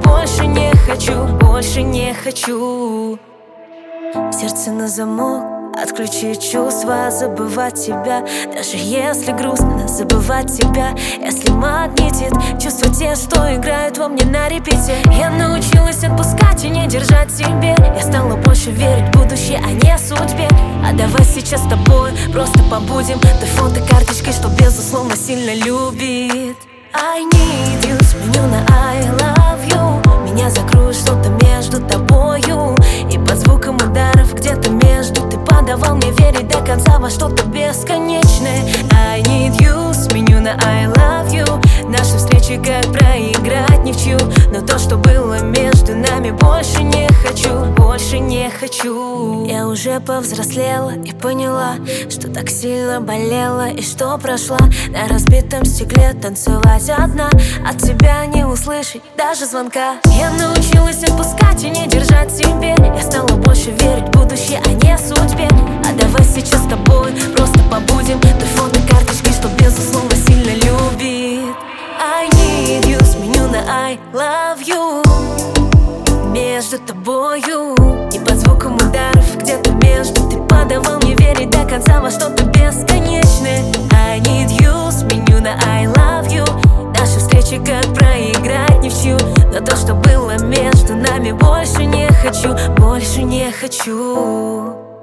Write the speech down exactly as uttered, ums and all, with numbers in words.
больше не хочу, больше не хочу. Сердце на замок, отключить чувства, забывать тебя. Даже если грустно, забывать тебя. Если магнитит чувства те, что играют во мне на репите. Я научилась отпускать и не держать в себе. Я стала больше верить в будущее, а не судьбе. А давай сейчас с тобой просто побудем той фотокарточкой, что безусловно сильно любит. I need you, сменю на I love you. Меня закроет что-то между тобою и под звуком ударов где-то между. Ты подавал мне верить до конца во что-то бесконечное. I need you, сменю на I love you. Наши встречи как проиграть ни в чью. Но то, что было между нами, больше не хочу, больше не хочу. Я уже повзрослела и поняла, что так сильно болела и что прошла на разбитом стекле танцевать одна. От тебя не услышать даже звонка. Я научилась отпускать и не держать в себе. Я стала больше верить в будущее, а не судьбе. А давай сейчас с тобой просто побудем той фотокарточкой, что безусловно сильно любит. I need you, сменю на I love you. Между тобою и под звуком ударов где-то между. Ты подавал мне верить до конца во что-то бесконечное. I need you, сменю на I love you. Наши встречи как проиграть ни в чью. Но то, что было между нами, больше не хочу, больше не хочу.